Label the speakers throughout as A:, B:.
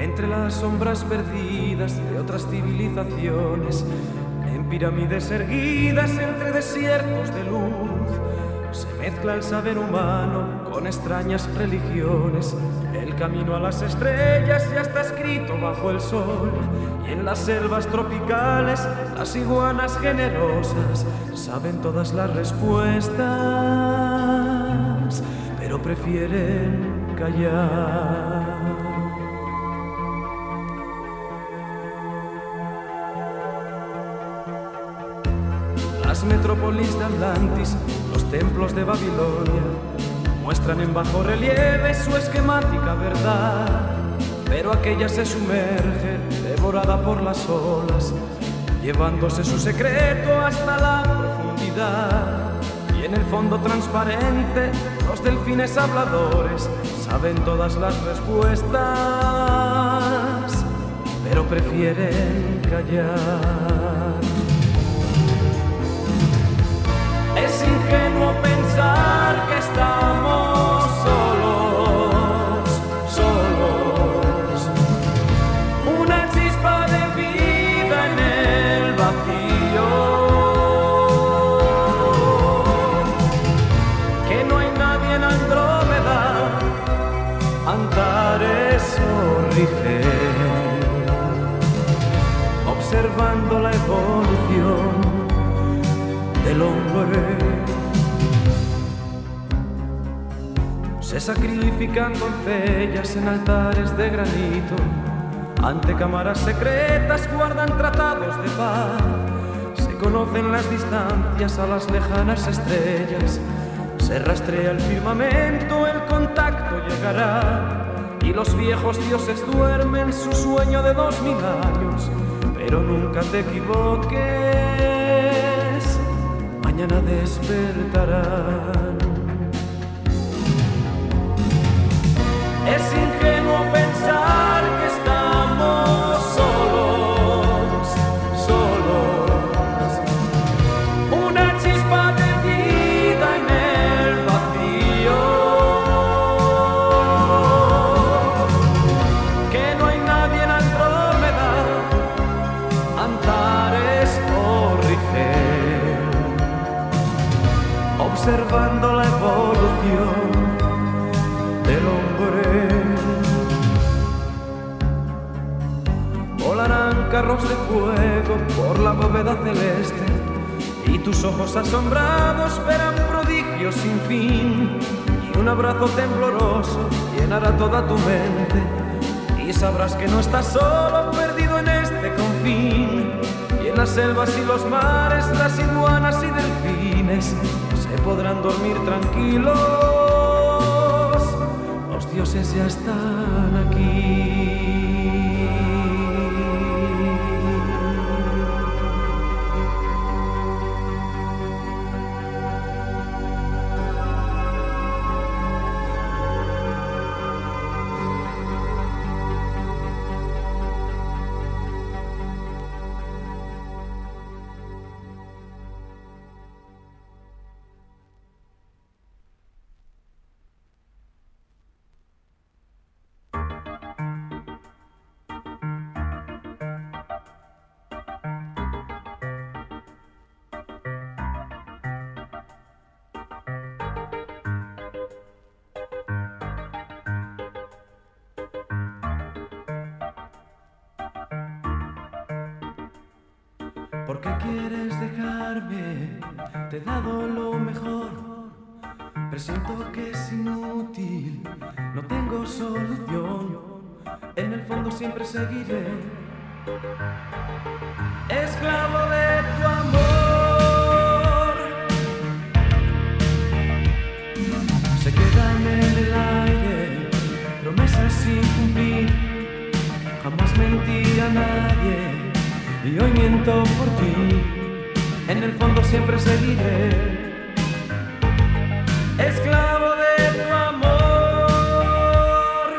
A: entre las sombras perdidas de otras civilizaciones, en pirámides erguidas entre desiertos de luz, se mezcla el saber humano con extrañas religiones. El camino a las estrellas ya está escrito bajo el sol, y en las selvas tropicales las iguanas generosas saben todas las respuestas, pero prefieren callar. Las metrópolis de Atlantis, los templos de Babilonia, muestran en bajo relieve su esquemática verdad, pero aquella se sumerge, devorada por las olas, llevándose su secreto hasta la profundidad. Y en el fondo transparente, los delfines habladores saben todas las respuestas, pero prefieren callar. Es ingenuo pensar que estamos solos, una chispa de vida en el vacío, que no hay nadie en Andrómeda, Antares o Rigel, observando la evolución del hombre. Se sacrifican doncellas en altares de granito, ante cámaras secretas guardan tratados de paz. Se conocen las distancias a las lejanas estrellas, se rastrea el firmamento, el contacto llegará. Y los viejos dioses duermen su sueño de 2000 años, pero nunca te equivoques, mañana despertarán. Es ingenuo pensar que estamos solos, una chispa de vida en el vacío, que no hay nadie en Andrómeda, Antares o Rigel, observando la evolución del hombre. Volarán carros de fuego por la bóveda celeste, y tus ojos asombrados verán prodigios sin fin, y un abrazo tembloroso llenará toda tu mente, y sabrás que no estás solo, perdido en este confín. Y en las selvas y los mares, las iguanas y delfines se podrán dormir tranquilos, los dioses ya están aquí. ¿Por qué quieres dejarme? Te he dado lo mejor. Presiento que es inútil, no tengo solución. En el fondo siempre seguiré, esclavo de tu amor. Se quedan en el aire promesas sin cumplir. Jamás mentí a nadie y hoy miento por ti. En el fondo siempre seguiré, esclavo de tu amor.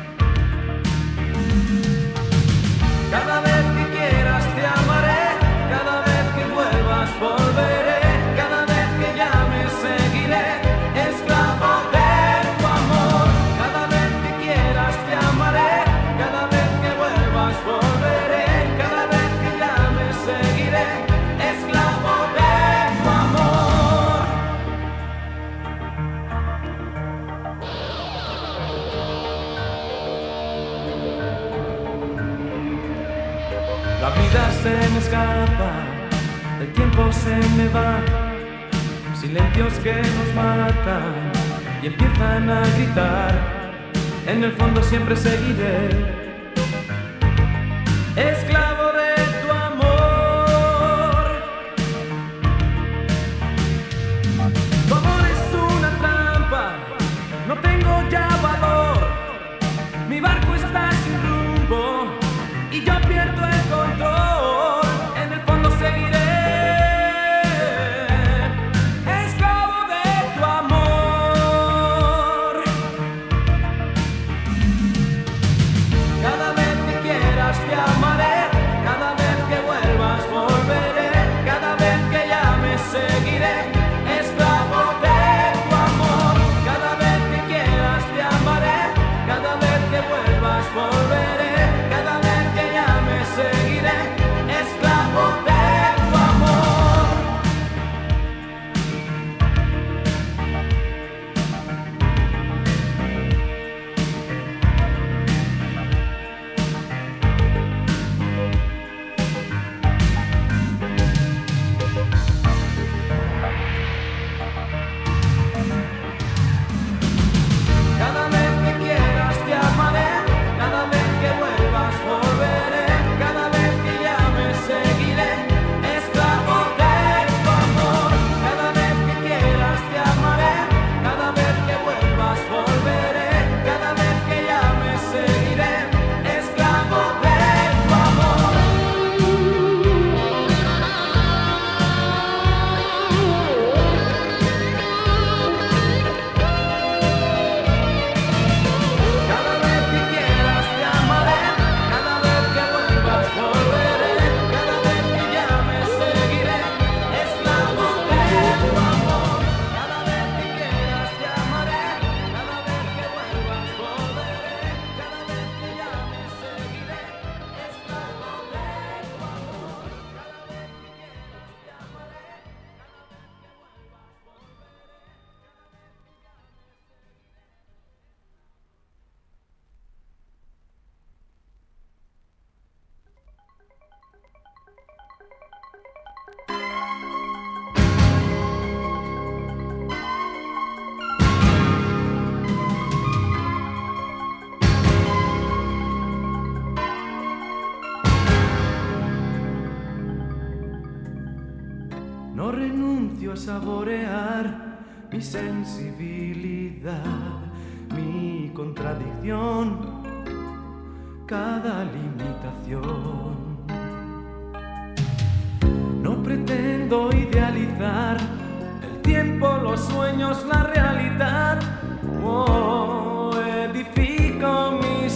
A: Cada vez que quieras te amaré, cada vez que vuelvas volveré, cada vez que llames seguiré, esclavo de tu amor. Cada vez que quieras te amaré, cada vez La vida se me escapa, el tiempo se me va, silencios que nos matan y empiezan a gritar. En el fondo siempre seguiré, esclavo de tu amor. Tu amor es una trampa, no tengo ya valor. Mi barco está sin rumbo y yo pierdo el control. En el fondo seguiré, esclavo de tu amor. Cada vez que quieras te amaré, cada vez que vuelvas volveré, cada vez que llames seguiré, esclavo de tu amor. Cada vez que quieras te amaré, cada vez que vuelvas volveré, cada vez que llames seguiré, esclavo de tu amor. Cada vez que quieras te amaré, cada vez que vuelvas volveré, cada vez que llames seguiré, esclavo de tu amor. Cada vez que quieras te amaré, cada vez que vuelvas volveré, cada vez que llames seguiré, esclavo de tu amor. Cada vez que quieras te amaré, cada vez que vuelvas volveré, cada vez que llames seguiré, esclavo de tu amor. Cada vez que quieras te amaré, cada vez que vuelvas volveré, cada vez que llames seguiré, esclavo de tu amor. Cada vez que quieras te amaré, cada vez que vuelvas No renuncio a saborear mi sensibilidad, mi contradicción, cada limitación. No pretendo idealizar el tiempo, los sueños, la realidad. Oh, edifico mis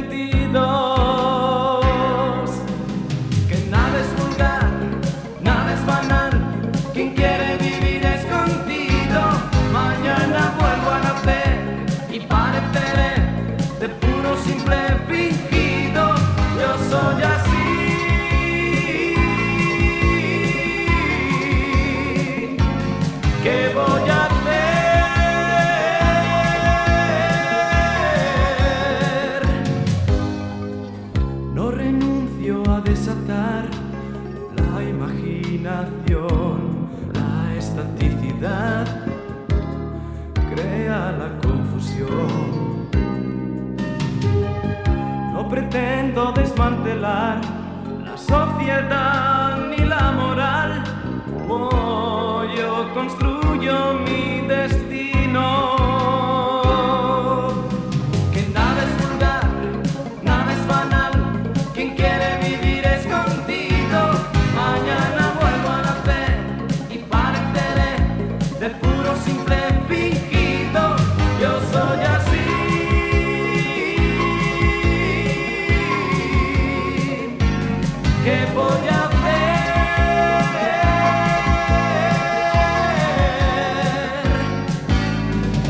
A: sentidos. Que nada es vulgar, nada es banal. Quien quiere vivir escondido, mañana vuelvo a nacer y pareceré de puro simple fingido. Yo soy así. ¿Qué voy a hacer? No renuncio a desatar la imaginación. La estaticidad crea la confusión. No pretendo desmantelar la sociedad ni la moral. Oh, yo construyo mi destino. Que nada es vulgar, nada es banal. Quien quiere vivir escondido, mañana vuelvo a nacer y pareceré de puro simple fingido. Yo soy así. ¿Qué voy a hacer?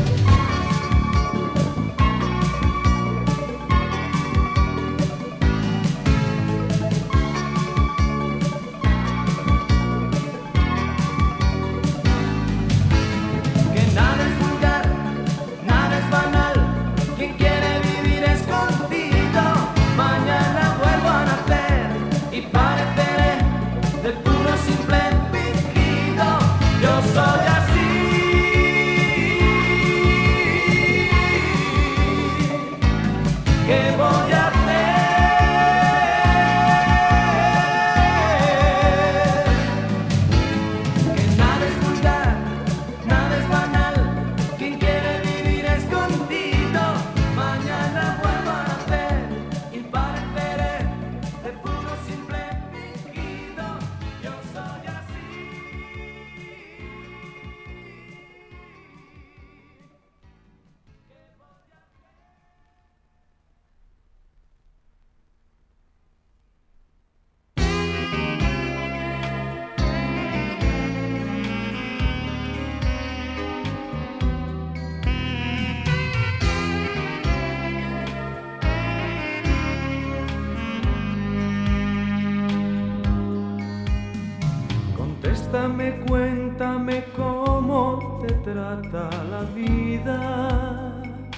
A: Bésame, cuéntame cómo te trata la vida.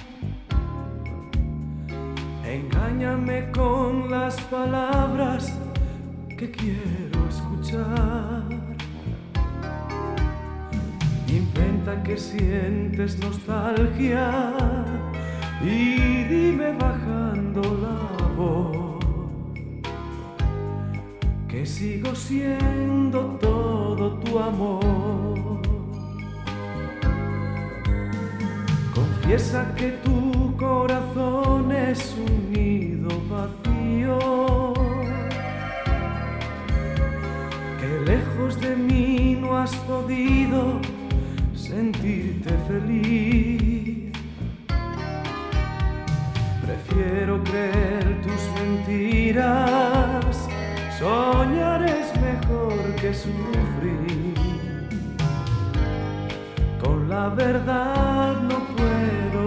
A: Engáñame con las palabras que quiero escuchar. Inventa que sientes nostalgia y dime bajando la voz que sigo siendo todo tu amor. Confiesa que tu corazón es un nido vacío, que lejos de mí no has podido sentirte feliz. Prefiero creer tus mentiras, soñar es mejor que sufrir. Con la verdad no puedo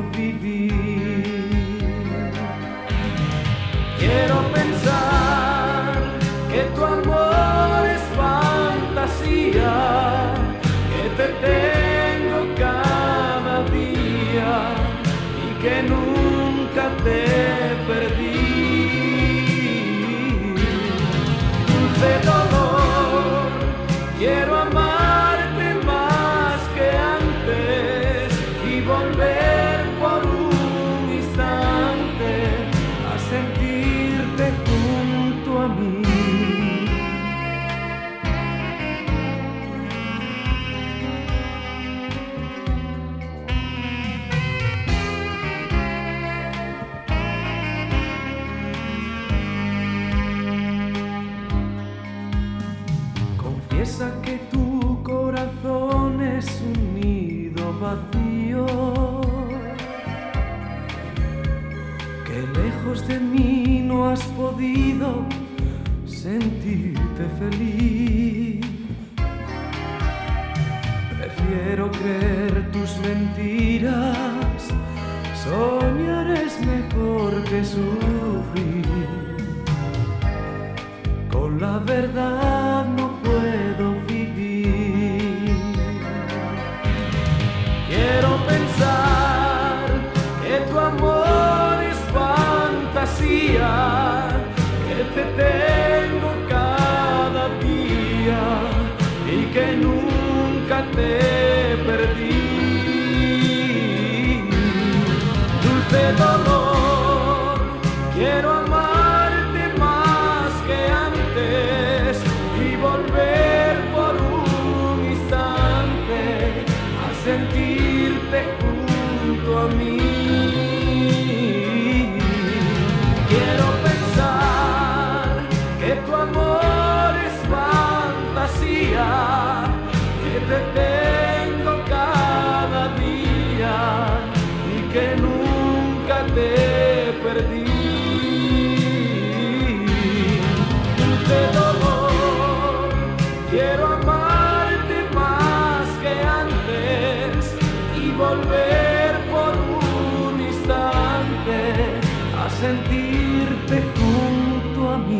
A: vivir. Quiero pensar que tu amor es fantasía, que te tengo cada día y que nunca te perdí. Dulce dolor, quiero amarte más que antes y volver por un instante a sentirte junto a mí. Confiesa que tu corazón es un nido vacío, que lejos de mí no has podido sentirte feliz. Prefiero creer tus mentiras, soñar es mejor que sufrir. Con la verdad no puedo vivir. Quiero pensar que tu amor es fantasía, que te tengo cada día y que nunca te perdí. Dulce dolor, quiero amarte más que antes y volver por un instante a sentirte junto a mí. Quiero pensar que tu amor es fantasía, que te tengo cada día y que nunca te perdí. Dulce dolor, quiero amarte más que antes y volver por un instante a sentirte junto a mí.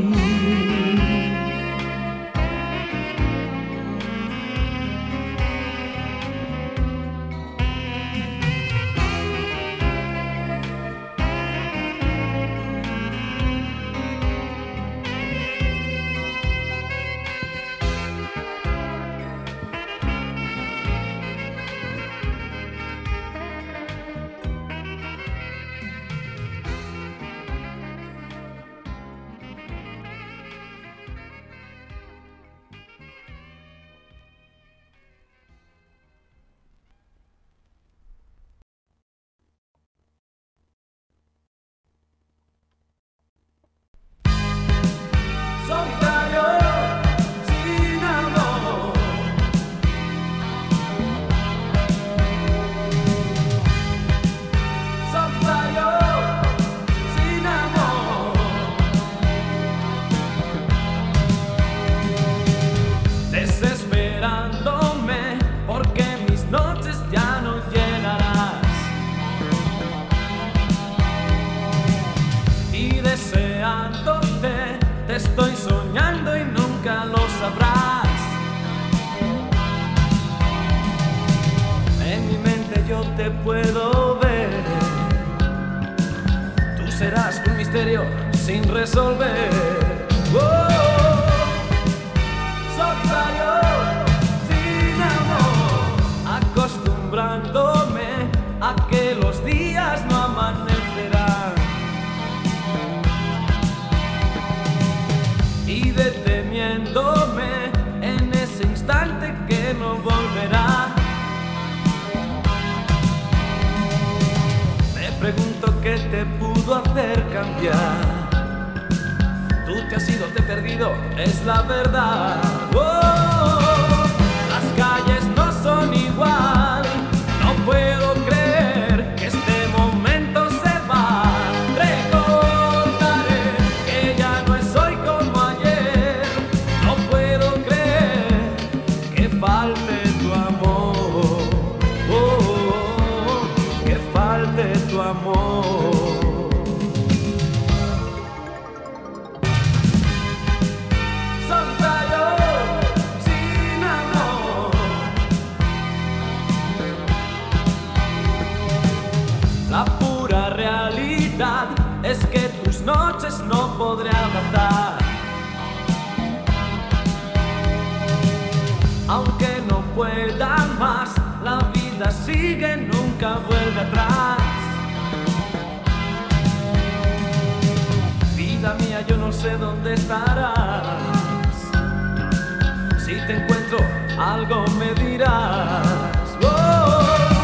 B: estoy soñando y nunca lo sabrás.
A: yo te puedo ver. Tú serás un misterio sin resolver. Oh, solitario, sin amor, acostumbrándome a que los días no amanecerán y deteniéndome en ese instante que no volverá. Me pregunto qué te pudo hacer cambiar. Tú te has ido, te he perdido, es la verdad. Oh, las calles no son igual. No puedo creer que este momento se va. Recordaré que ya no es hoy como ayer. No puedo creer que falte tu amor. Oh, que falte tu amor. La pura realidad es que tus noches no podré abrazar. Aunque no pueda más, la vida sigue, nunca vuelve atrás. Vida mía, yo no sé dónde estarás. Si te encuentro, algo me dirás. Oh,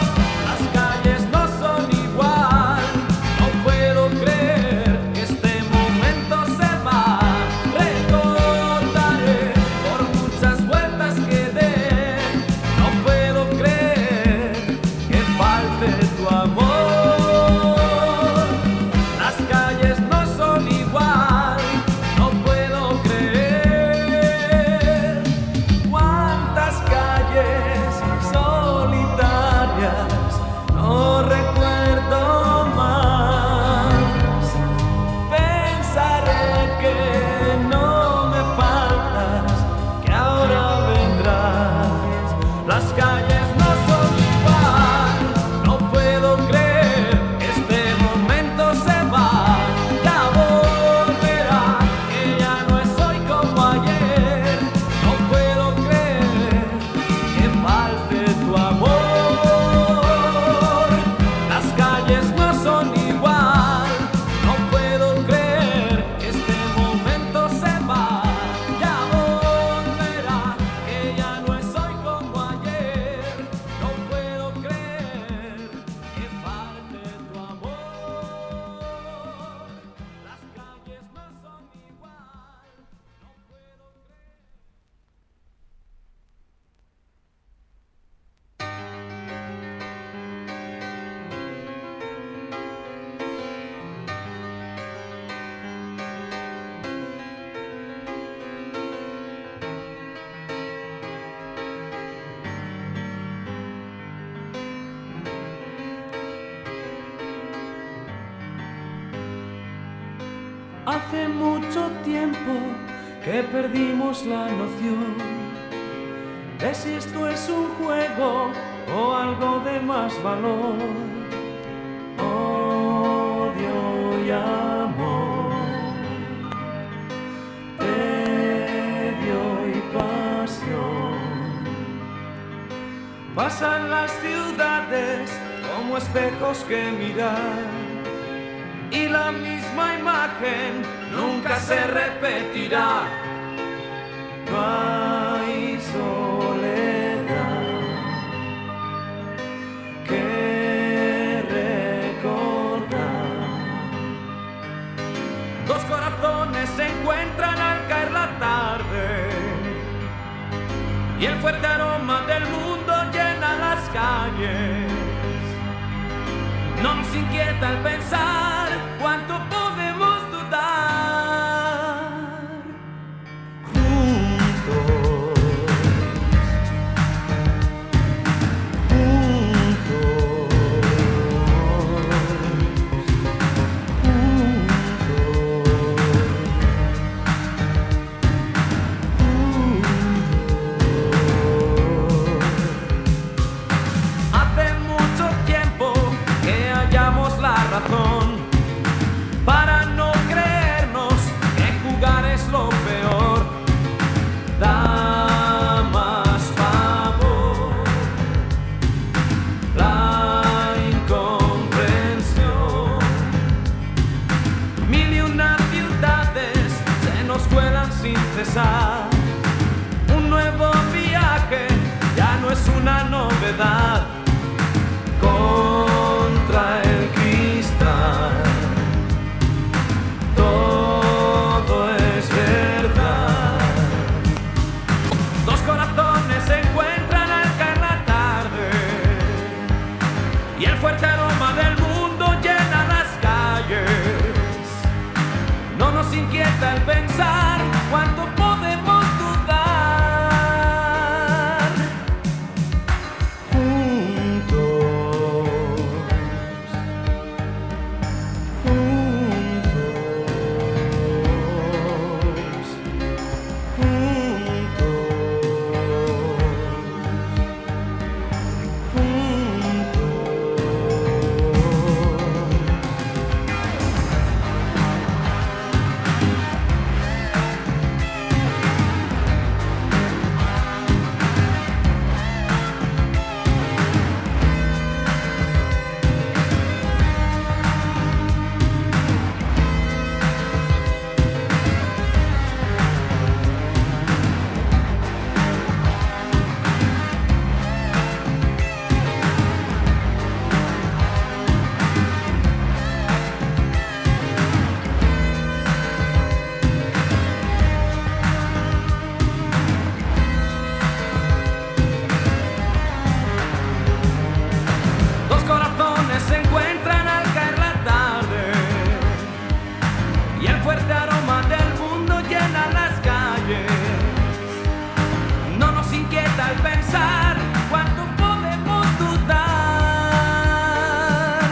A: hace mucho tiempo que perdimos la noción de si esto es un juego o algo de más valor. Odio y amor, tedio y pasión. Pasan las ciudades como espejos que mirar, y la misma imagen nunca se repetirá. No hay soledad que recordar. Dos corazones se encuentran al caer la tarde, y el fuerte aroma del mundo llena las calles. No nos inquieta el pensar cuánto podemos dudar. Juntos, juntos, juntos. Hace mucho tiempo regresar. Un nuevo viaje ya no es una novedad. Contra el cristal todo es verdad. Dos corazones se encuentran al caer la tarde y el fuerte aroma del mundo llena las calles. No nos inquieta el pensar cuánto podemos dudar. Juntos, juntos, juntos, dos corazones se encuentran al caer la tarde y el fuerte aroma del mundo llena las calles. No nos inquieta el pensar cuánto podemos dudar.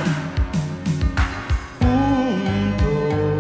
A: Juntos,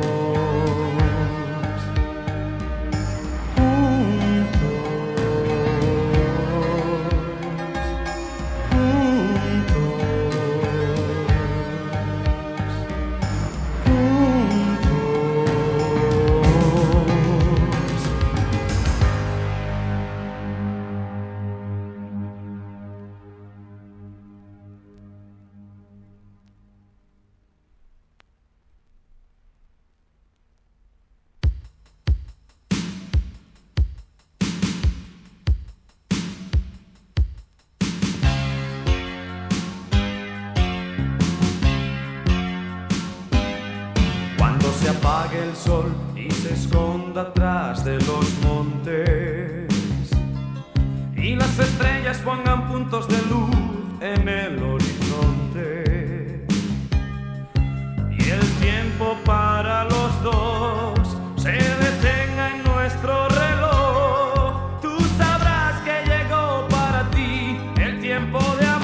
A: cuando se apague el sol y se esconda atrás de los montes y las estrellas pongan puntos de luz en el horizonte y el tiempo para los dos se detenga en nuestro reloj, tú sabrás que llegó para ti el tiempo de amor.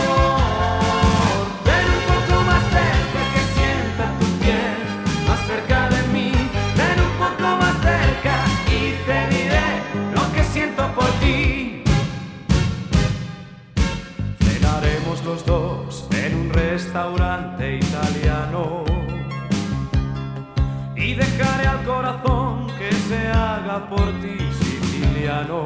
A: Ven un poco más cerca que sienta tu piel más cerca de mí. Ven un poco más cerca y te diré lo que siento por ti. Cenaremos los dos en un restaurante italiano y dejaré al corazón que se haga por ti siciliano.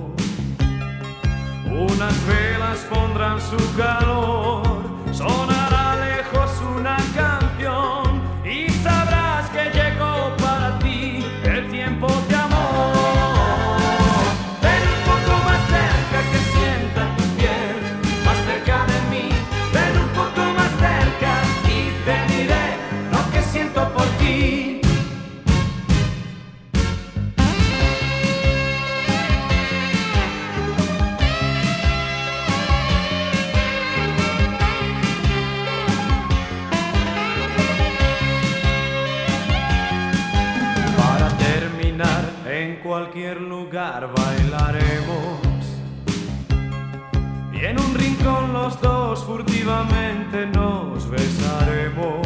A: Unas velas pondrán su calor, sonará lejos una canción y sabrás que llegó para ti el tiempo de amor. Ven un poco más cerca que sienta tu piel más cerca de mí. Ven un poco más cerca y te diré lo que siento por ti. En cualquier lugar bailaremos y en un rincón los dos furtivamente nos besaremos.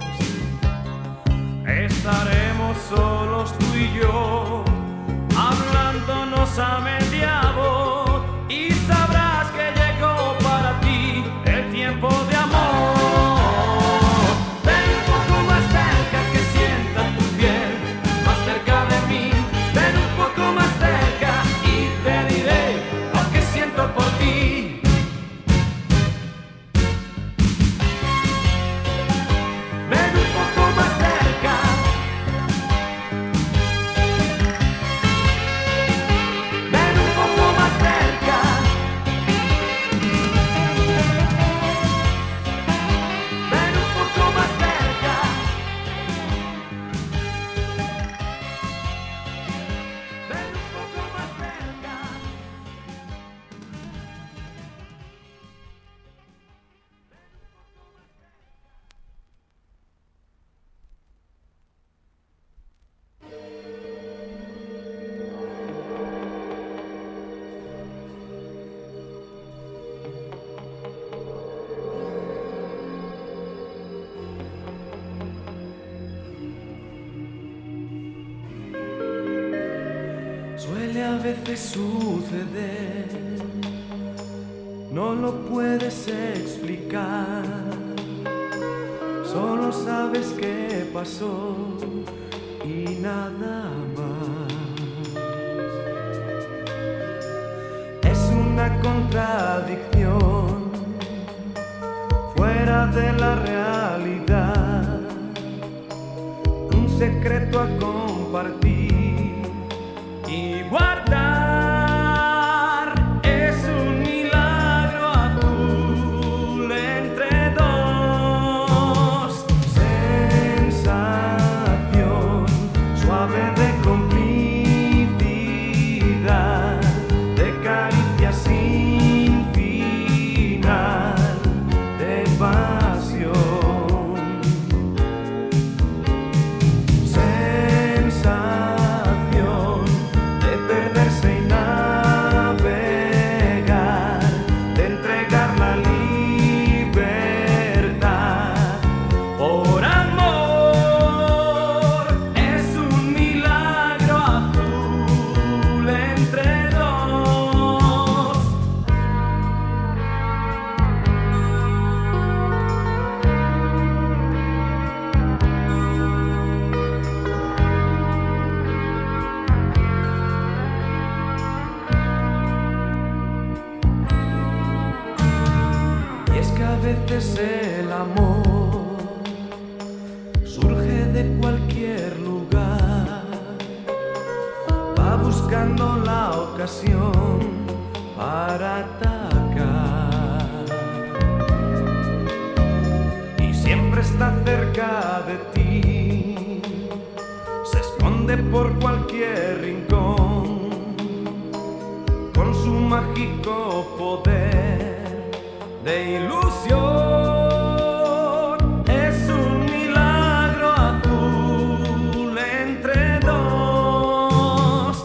A: Estaremos solos tú y yo, hablándonos a media voz y sabrás que llegó para ti el tiempo de amor. Ven un poco más cerca que sienta tu piel más cerca de mí. Ven un poco más cerca y te diré lo que siento por ti. Ven un poco más cerca suele a veces suceder, no lo puedes explicar, solo sabes qué pasó y nada más. Es una contradicción fuera de la realidad, un secreto a compartir y guardar. Es un milagro azul entre dos, sensación suave de complicidad, de caricia sin final, de pasión. A veces el amor surge de cualquier lugar, va buscando la ocasión para atacar y siempre está cerca de ti, se esconde por cualquier rincón con su mágico poder de ilusión. Es un milagro azul entre dos,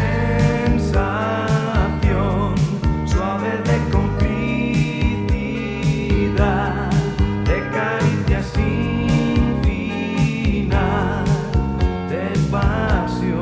A: sensación suave de complicidad, de caricia sin final, de pasión.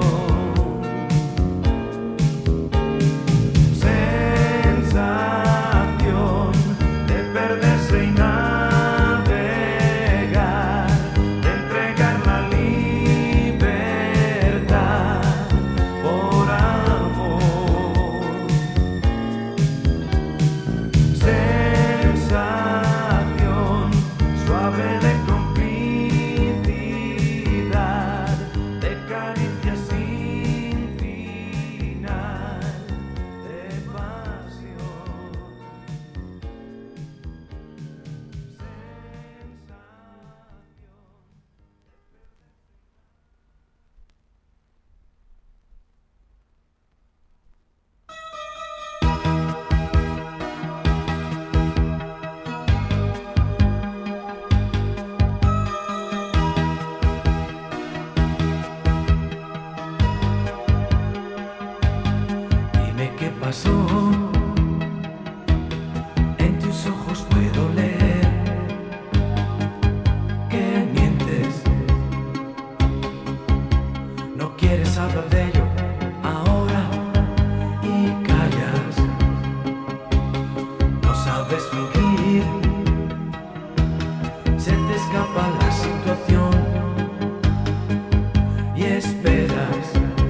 A: En tus ojos puedo leer que mientes, no quieres hablar de ello ahora y callas, no sabes fingir, se te escapa la situación y esperas,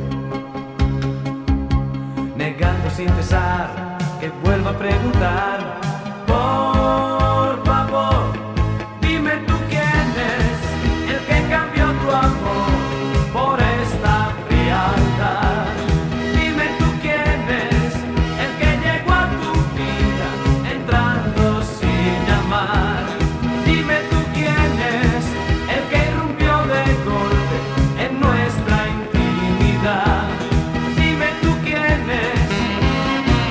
A: negando sin cesar que vuelva a preguntar. Por favor, dime tú quién es el que cambió tu amor por esta frialdad. Dime tú quién es el que llegó a tu vida entrando sin llamar. Dime tú quién es el que irrumpió de golpe en nuestra intimidad. Dime tú quién es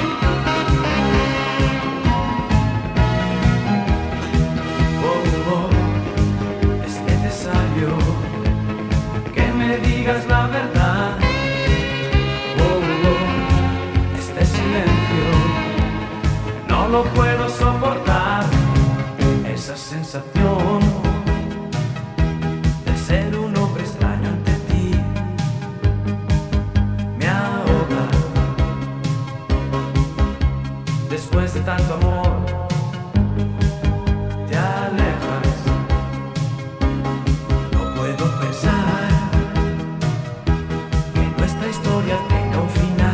A: tanto amor te alejas. No puedo pensar que nuestra historia tenga un final.